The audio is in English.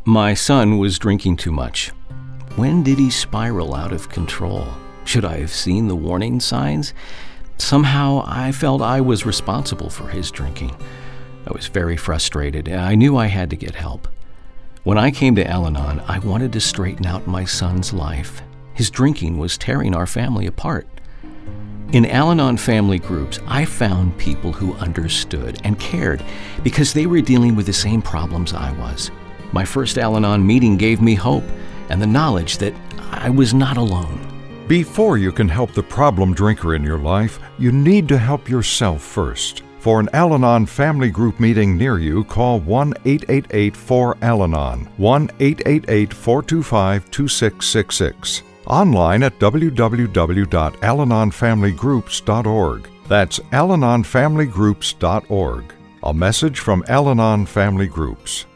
My son was drinking too much. When did he spiral out of control? Should I have seen the warning signs? Somehow I felt I was responsible for his drinking. I was very frustrated, and I knew I had to get help. When I came to Al-Anon, I wanted to straighten out my son's life. His drinking was tearing our family apart. In Al-Anon family groups, I found people who understood and cared because they were dealing with the same problems I was. My first Al-Anon meeting gave me hope and the knowledge that I was not alone. Before you can help the problem drinker in your life, you need to help yourself first. For an Al-Anon family group meeting near you, call 1-888-4-AL-ANON, 1-888-425-2666. Online at www.alanonfamilygroups.org. That's alanonfamilygroups.org. A message from Al-Anon Family Groups.